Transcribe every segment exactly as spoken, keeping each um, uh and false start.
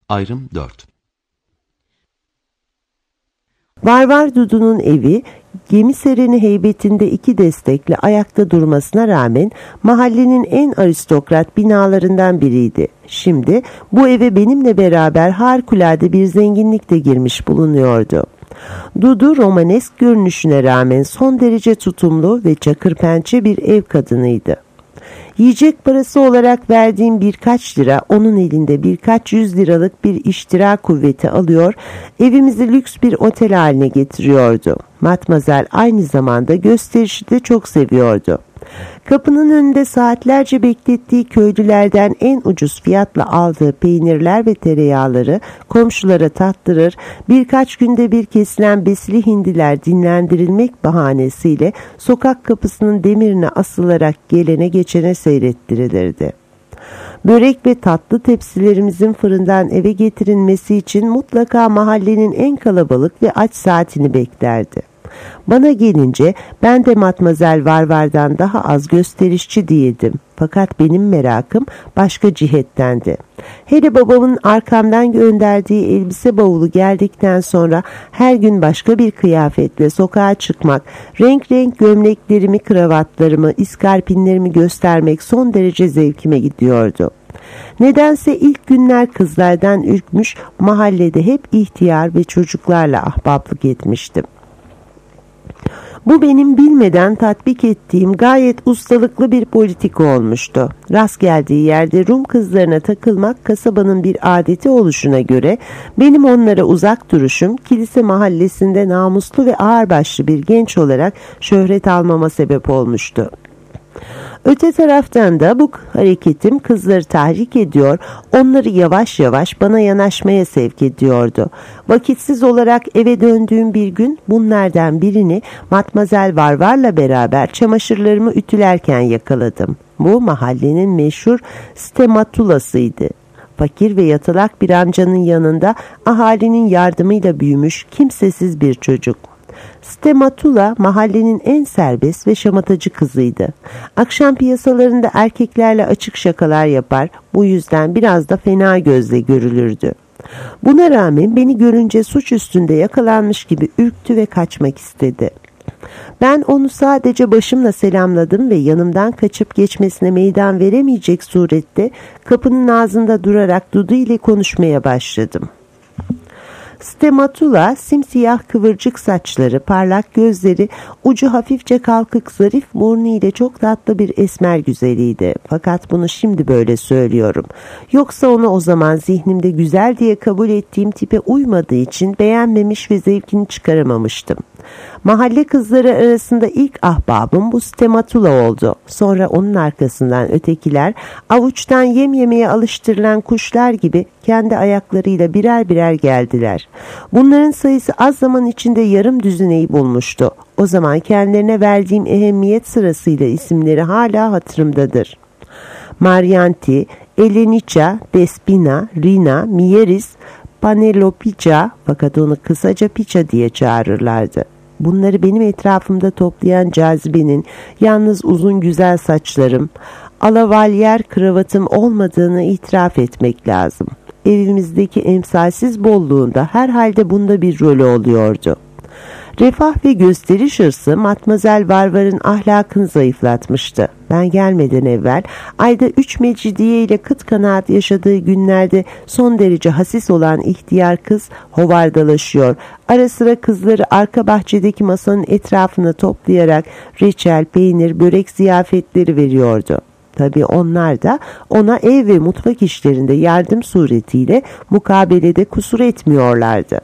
Ayrım dört. Varvar Dudu'nun evi, gemi sereni heybetinde iki destekle ayakta durmasına rağmen mahallenin en aristokrat binalarından biriydi. Şimdi bu eve benimle beraber harikulade bir zenginlik de girmiş bulunuyordu. Dudu romanesk görünüşüne rağmen son derece tutumlu ve çakır pençe bir ev kadınıydı. Yiyecek parası olarak verdiğim birkaç lira onun elinde birkaç yüz liralık bir iştira kuvveti alıyor, evimizi lüks bir otel haline getiriyordu. Matmazel aynı zamanda gösterişi de çok seviyordu. Kapının önünde saatlerce beklettiği köylülerden en ucuz fiyatla aldığı peynirler ve tereyağları komşulara tattırır, birkaç günde bir kesilen besili hindiler dinlendirilmek bahanesiyle sokak kapısının demirine asılarak gelene geçene seyrettirilirdi. Börek ve tatlı tepsilerimizin fırından eve getirilmesi için mutlaka mahallenin en kalabalık ve aç saatini beklerdi. Bana gelince ben de Matmazel Varvar'dan daha az gösterişçi değildim. Fakat benim merakım başka cihettendi. Hele babamın arkamdan gönderdiği elbise bavulu geldikten sonra her gün başka bir kıyafetle sokağa çıkmak, renk renk gömleklerimi, kravatlarımı, iskarpinlerimi göstermek son derece zevkime gidiyordu. Nedense ilk günler kızlardan ürkmüş, mahallede hep ihtiyar ve çocuklarla ahbaplık etmiştim. Bu benim bilmeden tatbik ettiğim gayet ustalıklı bir politika olmuştu. Rast geldiği yerde Rum kızlarına takılmak kasabanın bir adeti oluşuna göre benim onlara uzak duruşum kilise mahallesinde namuslu ve ağırbaşlı bir genç olarak şöhret almama sebep olmuştu. Öte taraftan da bu hareketim kızları tahrik ediyor, onları yavaş yavaş bana yanaşmaya sevk ediyordu. Vakitsiz olarak eve döndüğüm bir gün bunlardan birini Matmazel Varvar'la beraber çamaşırlarımı ütülerken yakaladım. Bu mahallenin meşhur Stematulasıydı. Fakir ve yatalak bir amcanın yanında ahalinin yardımıyla büyümüş kimsesiz bir çocuk. Stematula mahallenin en serbest ve şamatacı kızıydı. Akşam piyasalarında erkeklerle açık şakalar yapar, bu yüzden biraz da fena gözle görülürdü. Buna rağmen beni görünce suç üstünde yakalanmış gibi ürktü ve kaçmak istedi. Ben onu sadece başımla selamladım ve yanımdan kaçıp geçmesine meydan veremeyecek surette kapının ağzında durarak Dudu ile konuşmaya başladım. Stematula, simsiyah kıvırcık saçları, parlak gözleri, ucu hafifçe kalkık zarif burnu ile çok tatlı bir esmer güzeliydi. Fakat bunu şimdi böyle söylüyorum. Yoksa onu o zaman zihnimde güzel diye kabul ettiğim tipe uymadığı için beğenmemiş ve zevkini çıkaramamıştım. Mahalle kızları arasında ilk ahbabım bu Stematula oldu. Sonra onun arkasından ötekiler avuçtan yem yemeye alıştırılan kuşlar gibi kendi ayaklarıyla birer birer geldiler. Bunların sayısı az zaman içinde yarım düzineyi bulmuştu. O zaman kendilerine verdiğim ehemmiyet sırasıyla isimleri hala hatırımdadır. Marianti, Eleniça, Despina, Rina, Mieris, Panelopica, fakat onu kısaca Piça diye çağırırlardı. Bunları benim etrafımda toplayan cazibenin yalnız uzun güzel saçlarım, alavalyer kravatım olmadığını itiraf etmek lazım. Evimizdeki emsalsiz bolluğunda herhalde bunda bir rolü oluyordu. Refah ve gösteriş hırsı Matmazel Varvar'ın ahlakını zayıflatmıştı. Ben gelmeden evvel ayda üç mecidiye ile kıt kanaat yaşadığı günlerde son derece hasis olan ihtiyar kız hovardalaşıyor. Ara sıra kızları arka bahçedeki masanın etrafına toplayarak reçel, peynir, börek ziyafetleri veriyordu. Tabii onlar da ona ev ve mutfak işlerinde yardım suretiyle mukabelede kusur etmiyorlardı.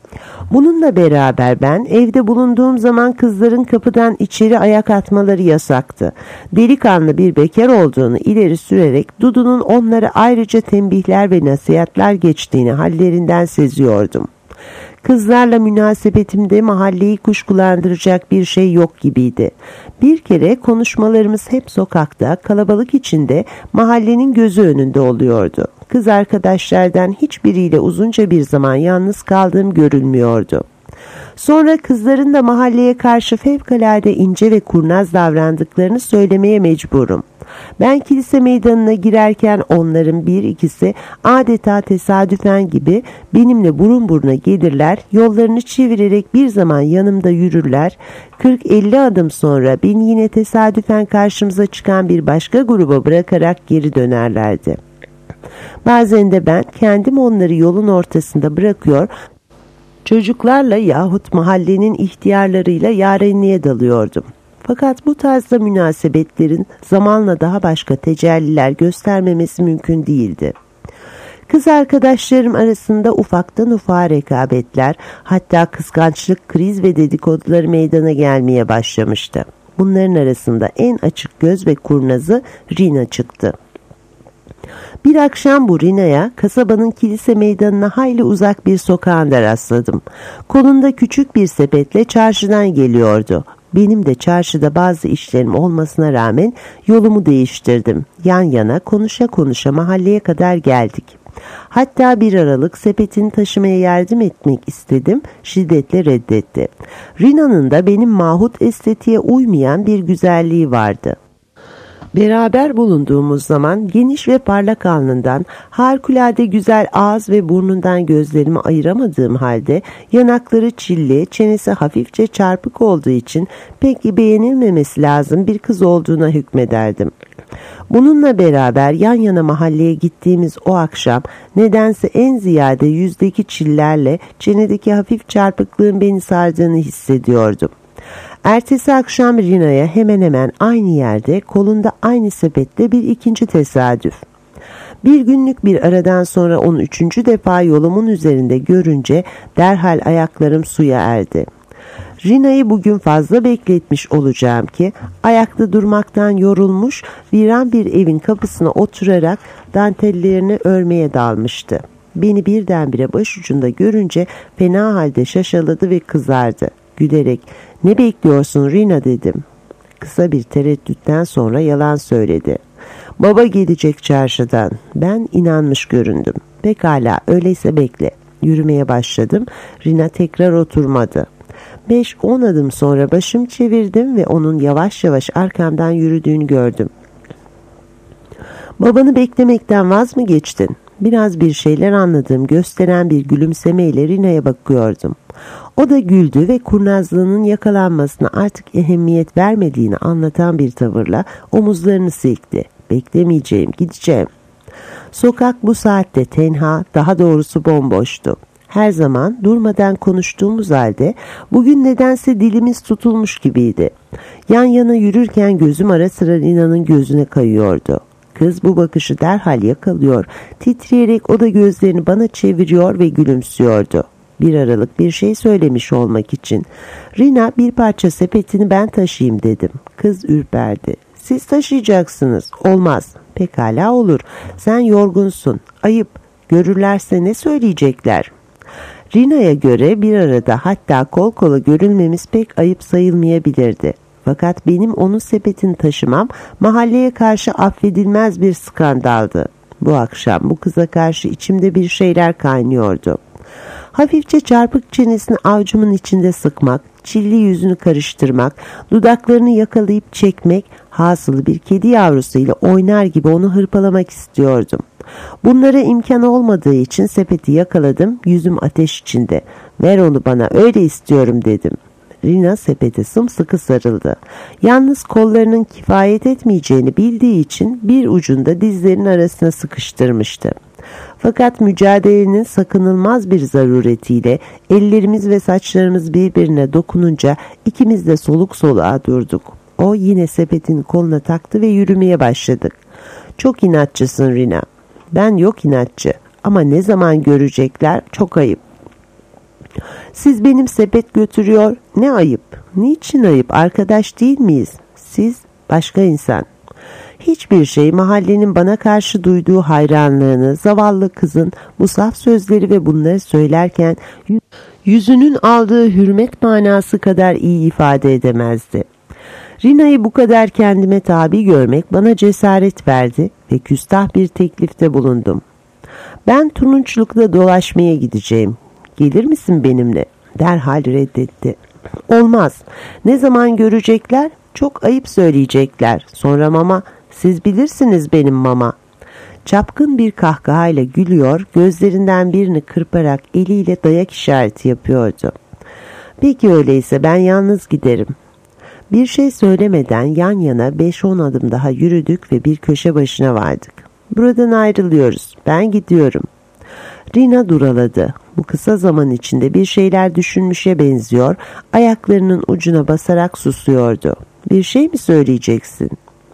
Bununla beraber ben evde bulunduğum zaman kızların kapıdan içeri ayak atmaları yasaktı. Delikanlı bir bekar olduğunu ileri sürerek Dudu'nun onlara ayrıca tembihler ve nasihatler geçtiğini hallerinden seziyordum. Kızlarla münasebetimde mahalleyi kuşkulandıracak bir şey yok gibiydi. Bir kere konuşmalarımız hep sokakta, kalabalık içinde mahallenin gözü önünde oluyordu. Kız arkadaşlardan hiçbiriyle uzunca bir zaman yalnız kaldığım görülmüyordu. Sonra kızların da mahalleye karşı fevkalade ince ve kurnaz davrandıklarını söylemeye mecburum. Ben kilise meydanına girerken onların bir ikisi adeta tesadüfen gibi benimle burun buruna gelirler, yollarını çevirerek bir zaman yanımda yürürler, kırk elli adım sonra beni yine tesadüfen karşımıza çıkan bir başka gruba bırakarak geri dönerlerdi. Bazen de ben kendim onları yolun ortasında bırakıyor, çocuklarla yahut mahallenin ihtiyarlarıyla yarenliğe dalıyordum. Fakat bu tarzda münasebetlerin zamanla daha başka tecelliler göstermemesi mümkün değildi. Kız arkadaşlarım arasında ufaktan ufağa rekabetler, hatta kıskançlık, kriz ve dedikoduları meydana gelmeye başlamıştı. Bunların arasında en açık göz ve kurnazı Rina çıktı. Bir akşam bu Rina'ya kasabanın kilise meydanına hayli uzak bir sokağında rastladım. Kolunda küçük bir sepetle çarşıdan geliyordu. Benim de çarşıda bazı işlerim olmasına rağmen yolumu değiştirdim. Yan yana konuşa konuşa mahalleye kadar geldik. Hatta bir aralık sepetini taşımaya yardım etmek istedim, şiddetle reddetti. Rina'nın da benim mahut estetiğe uymayan bir güzelliği vardı. Beraber bulunduğumuz zaman geniş ve parlak alnından, harikulade güzel ağız ve burnundan gözlerimi ayıramadığım halde yanakları çilli, çenesi hafifçe çarpık olduğu için pek beğenilmemesi lazım bir kız olduğuna hükmederdim. Bununla beraber yan yana mahalleye gittiğimiz o akşam nedense en ziyade yüzdeki çillerle çenedeki hafif çarpıklığın beni sardığını hissediyordum. Ertesi akşam Rina'ya hemen hemen aynı yerde kolunda aynı sepetle bir ikinci tesadüf. Bir günlük bir aradan sonra onu üçüncü defa yolumun üzerinde görünce derhal ayaklarım suya erdi. Rina'yı bugün fazla bekletmiş olacağım ki ayakta durmaktan yorulmuş, viran bir evin kapısına oturarak dantellerini örmeye dalmıştı. Beni birdenbire başucunda görünce fena halde şaşaladı ve kızardı. Gülerek "Ne bekliyorsun Rina?" dedim. Kısa bir tereddütten sonra yalan söyledi. "Baba gelecek çarşıdan." Ben inanmış göründüm. "Pekala, öyleyse bekle." Yürümeye başladım. Rina tekrar oturmadı. Beş on adım sonra başım çevirdim ve onun yavaş yavaş arkamdan yürüdüğünü gördüm. "Babanı beklemekten vaz mı geçtin?" Biraz bir şeyler anladığım gösteren bir gülümsemeyle Rina'ya bakıyordum. O da güldü ve kurnazlığının yakalanmasına artık ehemmiyet vermediğini anlatan bir tavırla omuzlarını silkti. "Beklemeyeceğim, gideceğim." Sokak bu saatte tenha, daha doğrusu bomboştu. Her zaman durmadan konuştuğumuz halde bugün nedense dilimiz tutulmuş gibiydi. Yan yana yürürken gözüm ara sıra Rina'nın gözüne kayıyordu. Kız bu bakışı derhal yakalıyor, titreyerek o da gözlerini bana çeviriyor ve gülümsüyordu. Bir aralık bir şey söylemiş olmak için "Rina, bir parça sepetini ben taşıyayım." dedim. Kız ürperdi. "Siz taşıyacaksınız." "Olmaz." "Pekala, olur. Sen yorgunsun. Ayıp. Görürlerse ne söyleyecekler?" Rina'ya göre bir arada, hatta kol kola görülmemiz pek ayıp sayılmayabilirdi. Fakat benim onun sepetini taşımam mahalleye karşı affedilmez bir skandaldı. Bu akşam bu kıza karşı içimde bir şeyler kaynıyordu. Hafifçe çarpık çenesini avcumun içinde sıkmak, çilli yüzünü karıştırmak, dudaklarını yakalayıp çekmek, hasılı bir kedi yavrusuyla oynar gibi onu hırpalamak istiyordum. Bunlara imkan olmadığı için sepeti yakaladım, yüzüm ateş içinde. "Ver onu bana, öyle istiyorum." dedim. Rina sepete sımsıkı sarıldı. Yalnız kollarının kifayet etmeyeceğini bildiği için bir ucunda dizlerinin arasına sıkıştırmıştı. Fakat mücadelenin sakınılmaz bir zaruretiyle ellerimiz ve saçlarımız birbirine dokununca ikimiz de soluk soluğa durduk. O yine sepetin koluna taktı ve yürümeye başladık. "Çok inatçısın Rina." "Ben yok inatçı, ama ne zaman görecekler, çok ayıp." "Siz benim sepet götürüyor, ne ayıp." "Niçin ayıp, arkadaş değil miyiz?" "Siz başka insan." Hiçbir şey mahallenin bana karşı duyduğu hayranlığını, zavallı kızın bu saf sözleri ve bunları söylerken yüzünün aldığı hürmet manası kadar iyi ifade edemezdi. Rina'yı bu kadar kendime tabi görmek bana cesaret verdi ve küstah bir teklifte bulundum. "Ben turunçlukla dolaşmaya gideceğim. Gelir misin benimle?" Derhal reddetti. "Olmaz. Ne zaman görecekler? Çok ayıp söyleyecekler. Sonra mama, Siz bilirsiniz benim mama. Çapkın bir kahkahayla gülüyor, gözlerinden birini kırparak eliyle dayak işareti yapıyordu. Peki öyleyse ben yalnız giderim. Bir şey söylemeden yan yana beş on adım daha yürüdük ve bir köşe başına vardık. Buradan ayrılıyoruz. Ben gidiyorum. Rina duraladı. Bu kısa zaman içinde bir şeyler düşünmüşe benziyor, ayaklarının ucuna basarak susuyordu. Bir şey mi söyleyeceksin?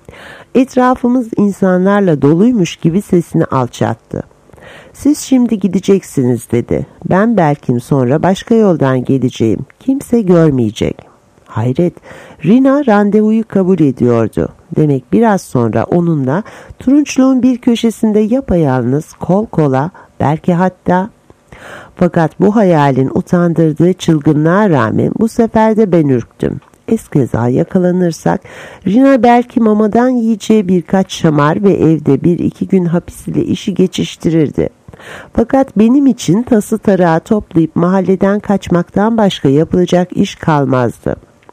Etrafımız insanlarla doluymuş gibi sesini alçalttı. Siz şimdi gideceksiniz dedi. Ben belki sonra başka yoldan geleceğim. Kimse görmeyecek. Hayret, Rina randevuyu kabul ediyordu. Demek biraz sonra onunla turunçluğun bir köşesinde yapayalnız kol kola, belki hatta... Fakat bu hayalin utandırdığı çılgınlığa rağmen bu sefer de ben ürktüm. Eskeza yakalanırsak Rina belki mamadan yiyeceği birkaç şamar ve evde bir iki gün hapis ile işi geçiştirirdi. Fakat benim için tası tarağı toplayıp mahalleden kaçmaktan başka yapılacak iş kalmazdı.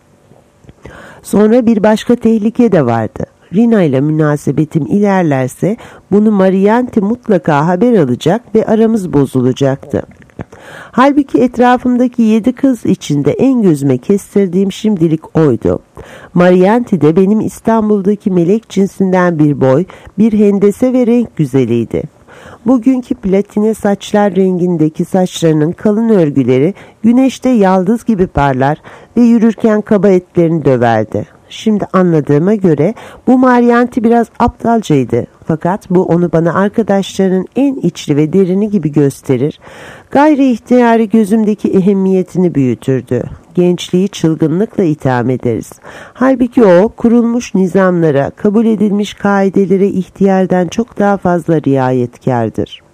Sonra bir başka tehlike de vardı. Rina ile münasebetim ilerlerse bunu Marianti mutlaka haber alacak ve aramız bozulacaktı. Halbuki etrafımdaki yedi kız içinde en gözüme kestirdiğim şimdilik oydu. Marianti de benim İstanbul'daki melek cinsinden bir boy, bir hendese ve renk güzeliydi. Bugünkü platine saçlar rengindeki saçlarının kalın örgüleri güneşte yaldız gibi parlar ve yürürken kaba etlerini döverdi. Şimdi anladığıma göre bu Marianti biraz aptalcaydı. Fakat bu onu bana arkadaşlarının en içli ve derini gibi gösterir. Gayri ihtiyari gözümdeki ehemmiyetini büyütürdü. Gençliği çılgınlıkla itham ederiz. Halbuki o kurulmuş nizamlara, kabul edilmiş kaidelere ihtiyardan çok daha fazla riayetkardır.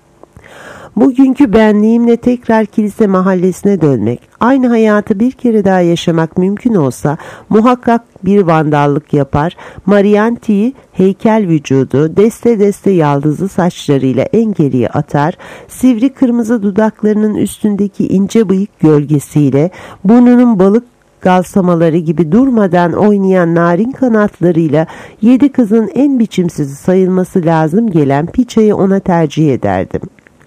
Bugünkü benliğimle tekrar kilise mahallesine dönmek, aynı hayatı bir kere daha yaşamak mümkün olsa muhakkak bir vandallık yapar, Marianti'yi heykel vücudu, deste deste yaldızlı saçlarıyla en geriye atar, sivri kırmızı dudaklarının üstündeki ince bıyık gölgesiyle, burnunun balık galsamaları gibi durmadan oynayan narin kanatlarıyla yedi kızın en biçimsizi sayılması lazım gelen Piça'yı ona tercih ederdim.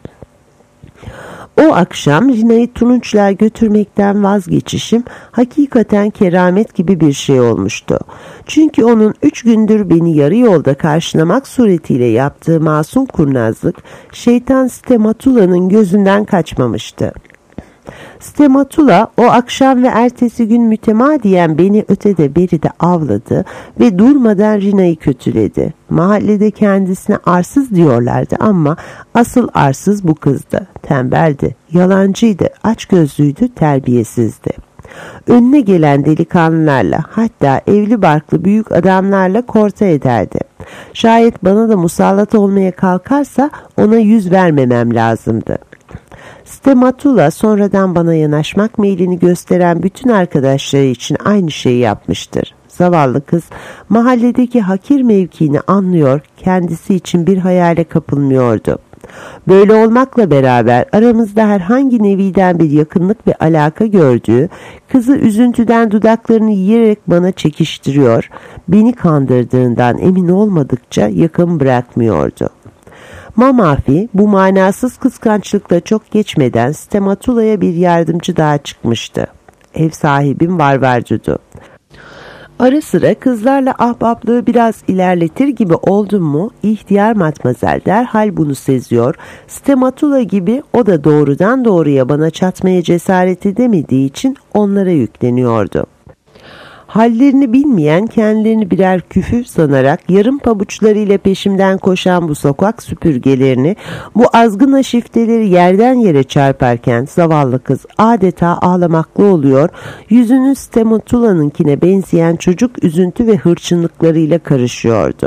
O akşam Rina'yı turunçluğa götürmekten vazgeçişim hakikaten keramet gibi bir şey olmuştu. Çünkü onun üç gündür beni yarı yolda karşılamak suretiyle yaptığı masum kurnazlık şeytan Stematula'nın gözünden kaçmamıştı. Stematula o akşam ve ertesi gün mütemadiyen beni ötede beride avladı ve durmadan Rina'yı kötüledi. Mahallede kendisine arsız diyorlardı ama asıl arsız bu kızdı. Tembeldi, yalancıydı, açgözlüydü, terbiyesizdi. Önüne gelen delikanlılarla, hatta evli barklı büyük adamlarla korta ederdi. Şayet bana da musallat olmaya kalkarsa ona yüz vermemem lazımdı. Stematula sonradan bana yanaşmak meylini gösteren bütün arkadaşları için aynı şeyi yapmıştır. Zavallı kız mahalledeki hakir mevkiini anlıyor, kendisi için bir hayale kapılmıyordu. Böyle olmakla beraber aramızda herhangi neviden bir yakınlık ve alaka gördüğü, kızı üzüntüden dudaklarını yiyerek bana çekiştiriyor, beni kandırdığından emin olmadıkça yakın bırakmıyordu. Mamafi bu manasız kıskançlıkla çok geçmeden Stematula'ya bir yardımcı daha çıkmıştı. Ev sahibim Varvarcu'du. Ara sıra kızlarla ahbaplığı biraz ilerletir gibi oldum mu, ihtiyar matmazel derhal bunu seziyor, Stematula gibi o da doğrudan doğruya bana çatmaya cesaret edemediği için onlara yükleniyordu. Hallerini bilmeyen, kendilerini birer küfür sanarak yarım pabuçlarıyla peşimden koşan bu sokak süpürgelerini, bu azgın aşifteleri yerden yere çarparken zavallı kız adeta ağlamaklı oluyor, yüzünün Stematula'nınkine benzeyen çocuk üzüntü ve hırçınlıklarıyla karışıyordu.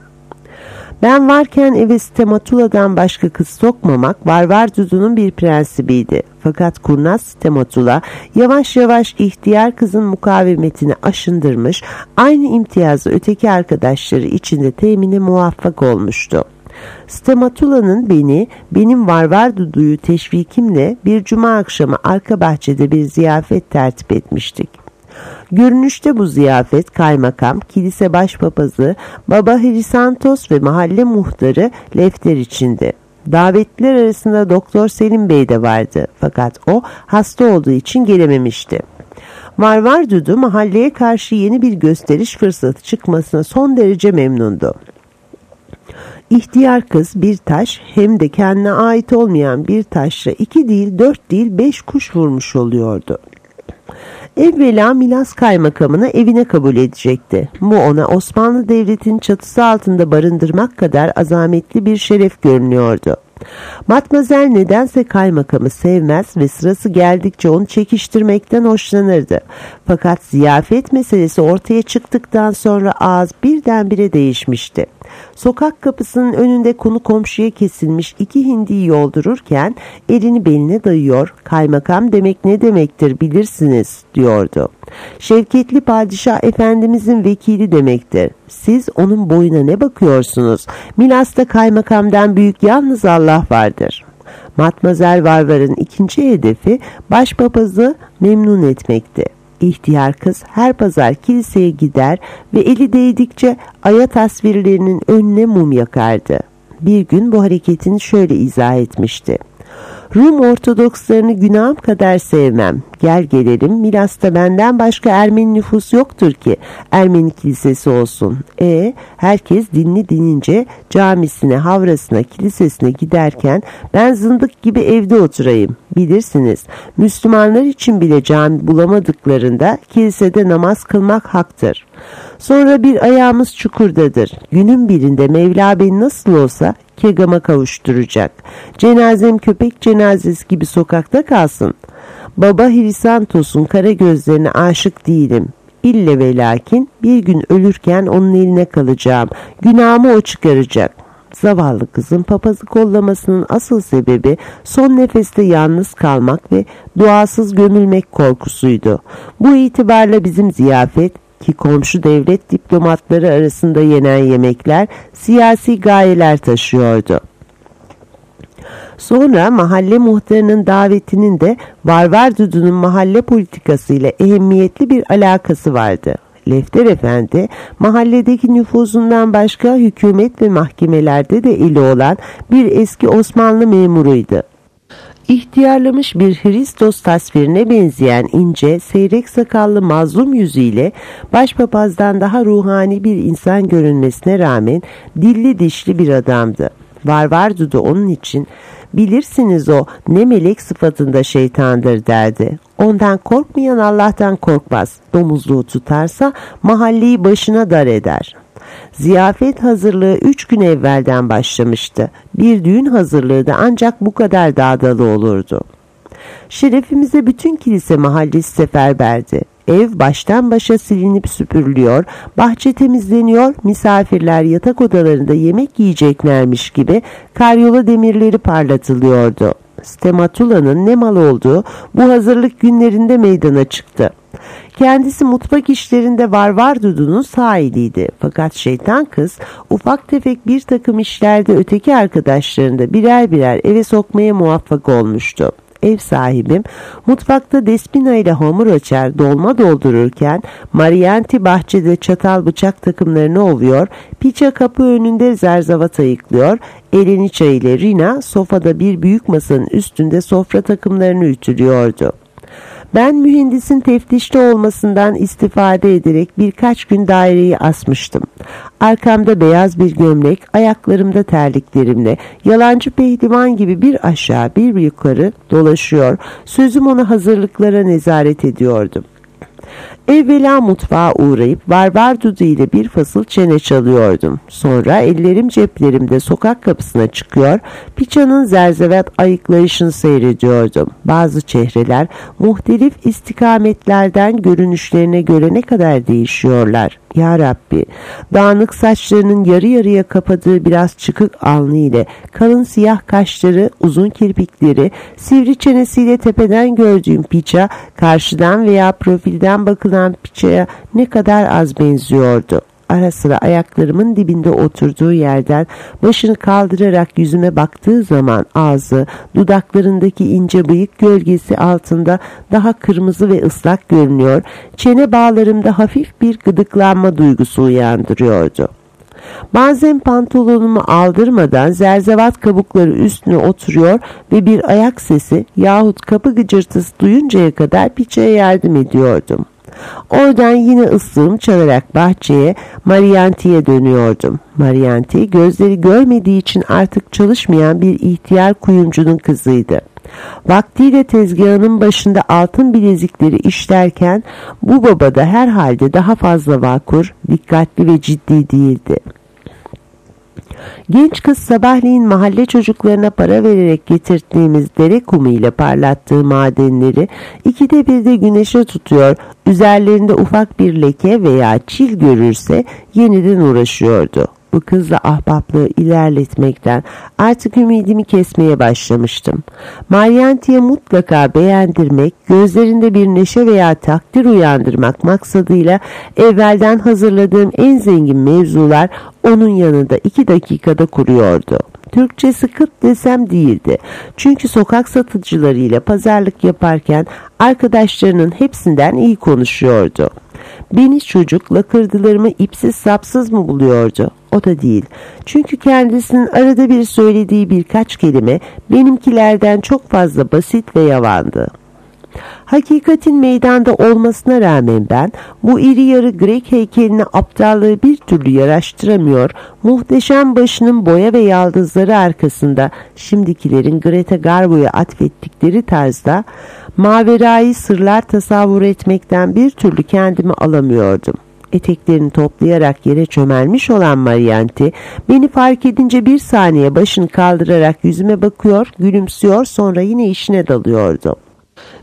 Ben varken eve Stematula'dan başka kız sokmamak Varvardudu'nun bir prensibiydi. Fakat kurnaz Stematula yavaş yavaş ihtiyar kızın mukavemetini aşındırmış, aynı imtiyazı öteki arkadaşları içinde temine muvaffak olmuştu. Stematula'nın beni, benim Varvardudu'yu teşvikimle bir cuma akşamı arka bahçede bir ziyafet tertip etmiştik. Görünüşte bu ziyafet kaymakam, kilise başpapazı, Baba Hrisantos ve mahalle muhtarı Lefter içindi. Davetliler arasında Doktor Selim Bey de vardı fakat o hasta olduğu için gelememişti. Varvar Dudu mahalleye karşı yeni bir gösteriş fırsatı çıkmasına son derece memnundu. İhtiyar kız bir taş hem de kendine ait olmayan bir taşla iki değil dört değil beş kuş vurmuş oluyordu. Evvela Milas kaymakamını evine kabul edecekti. Bu ona Osmanlı Devleti'nin çatısı altında barındırmak kadar azametli bir şeref görünüyordu. Matmazel nedense kaymakamı sevmez ve sırası geldikçe onu çekiştirmekten hoşlanırdı. Fakat ziyafet meselesi ortaya çıktıktan sonra ağız birdenbire değişmişti. Sokak kapısının önünde konu komşuya kesilmiş iki hindiyi yoldururken elini beline dayıyor, kaymakam demek ne demektir bilirsiniz diyordu. Şevketli padişah efendimizin vekili demektir. Siz onun boyuna ne bakıyorsunuz? Milas'ta kaymakamdan büyük yalnız Allah vardır. Matmazel Varvar'ın ikinci hedefi başpapazı memnun etmekti. İhtiyar kız her pazar kiliseye gider ve eli değdikçe aya tasvirlerinin önüne mum yakardı. Bir gün bu hareketini şöyle izah etmişti. Rum Ortodokslarını günahım kadar sevmem. Gel gelelim Milas'ta benden başka Ermeni nüfus yoktur ki Ermeni kilisesi olsun. E herkes dinli dinince camisine, havrasına, kilisesine giderken ben zındık gibi evde oturayım. Bilirsiniz Müslümanlar için bile cami bulamadıklarında kilisede namaz kılmak haktır. Sonra bir ayağımız çukurdadır. Günün birinde Mevla beni nasıl olsa kegama kavuşturacak. Cenazem köpek cenazesi gibi sokakta kalsın. Baba Hrisantos'un kara gözlerine aşık değilim. İlle ve lakin bir gün ölürken onun eline kalacağım. Günahımı o çıkaracak. Zavallı kızın papazı kollamasının asıl sebebi son nefeste yalnız kalmak ve duasız gömülmek korkusuydu. Bu itibarla bizim ziyafet ki komşu devlet diplomatları arasında yenen yemekler siyasi gayeler taşıyordu. Sonra mahalle muhtarının davetinin de Varvar Dudu'nun mahalle politikası ile ehemmiyetli bir alakası vardı. Lefter Efendi mahalledeki nüfuzundan başka hükümet ve mahkemelerde de eli olan bir eski Osmanlı memuruydu. İhtiyarlamış bir Hristos tasvirine benzeyen ince, seyrek sakallı mazlum yüzüyle başpapazdan daha ruhani bir insan görünmesine rağmen dilli dişli bir adamdı. Varvar Dudu onun için bilirsiniz o ne melek sıfatında şeytandır derdi. Ondan korkmayan Allah'tan korkmaz. Domuzluğu tutarsa mahalleyi başına dar eder. Ziyafet hazırlığı üç gün evvelden başlamıştı. Bir düğün hazırlığı da ancak bu kadar dağdalı olurdu. Şerefimize bütün kilise mahallesi seferberdi. Ev baştan başa silinip süpürülüyor, bahçe temizleniyor, misafirler yatak odalarında yemek yiyeceklermiş gibi karyola demirleri parlatılıyordu. Stematula'nın ne mal olduğu bu hazırlık günlerinde meydana çıktı. Kendisi mutfak işlerinde Varvar Dudu'nun sahibiydi. Fakat şeytan kız ufak tefek bir takım işlerde öteki arkadaşlarını da birer birer eve sokmaya muvaffak olmuştu. Ev sahibim mutfakta despina ile hamur açar, dolma doldururken Marianti bahçede çatal bıçak takımlarını ovuyor, Piça kapı önünde zerzavat ayıklıyor, elini çay ile Rina sofada bir büyük masanın üstünde sofra takımlarını ütülüyordu. Ben mühendisin teftişte olmasından istifade ederek birkaç gün daireyi asmıştım. Arkamda beyaz bir gömlek, ayaklarımda terliklerimle, yalancı pehlivan gibi bir aşağı bir yukarı dolaşıyor, sözüm ona hazırlıklara nezaret ediyordum. Evvela mutfağa uğrayıp Varvar Dudu ile bir fasıl çene çalıyordum. Sonra ellerim ceplerimde sokak kapısına çıkıyor, Piça'nın zerzevat ayıklayışını seyrediyordum. Bazı çehreler muhtelif istikametlerden görünüşlerine göre ne kadar değişiyorlar. Ya Rabbi, dağınık saçlarının yarı yarıya kapadığı biraz çıkık alnı ile kalın siyah kaşları, uzun kirpikleri, sivri çenesiyle tepeden gördüğüm Piça, karşıdan veya profilden bakılan Piça'ya ne kadar az benziyordu. ara sıra ayaklarımın dibinde oturduğu yerden başını kaldırarak yüzüme baktığı zaman ağzı, dudaklarındaki ince bıyık gölgesi altında daha kırmızı ve ıslak görünüyor, çene bağlarımda hafif bir gıdıklanma duygusu uyandırıyordu. Bazen pantolonumu aldırmadan zerzevat kabukları üstüne oturuyor ve bir ayak sesi yahut kapı gıcırtısı duyuncaya kadar piçeye yardım ediyordum. Oradan yine ıslığım çalarak bahçeye, Marianti'ye dönüyordum. Marianti gözleri görmediği için artık çalışmayan bir ihtiyar kuyumcunun kızıydı. Vaktiyle tezgahının başında altın bilezikleri işlerken bu baba da herhalde daha fazla vakur, dikkatli ve ciddi değildi. Genç kız sabahleyin mahalle çocuklarına para vererek getirdiğimiz dere kumu ile parlattığı madenleri ikide bir de güneşe tutuyor, üzerlerinde ufak bir leke veya çil görürse yeniden uğraşıyordu. Bu kızla ahbaplığı ilerletmekten artık ümidimi kesmeye başlamıştım. Marianti'ye mutlaka beğendirmek, gözlerinde bir neşe veya takdir uyandırmak maksadıyla evvelden hazırladığım en zengin mevzular onun yanında iki dakikada kuruyordu. Türkçesi kıt desem değildi. Çünkü sokak satıcılarıyla pazarlık yaparken arkadaşlarının hepsinden iyi konuşuyordu. Beni çocuk lakırdılarımı ipsiz sapsız mı buluyordu? O da değil. Çünkü kendisinin arada bir söylediği birkaç kelime benimkilerden çok fazla basit ve yavandı. Hakikatin meydanda olmasına rağmen ben bu iri yarı Grek heykeline aptallığı bir türlü yaraştıramıyor, muhteşem başının boya ve yaldızları arkasında şimdikilerin Greta Garbo'ya atfettikleri tarzda maverayı sırlar tasavvur etmekten bir türlü kendimi alamıyordum. Eteklerini toplayarak yere çömelmiş olan Marianti beni fark edince bir saniye başını kaldırarak yüzüme bakıyor, gülümsüyor, sonra yine işine dalıyordu.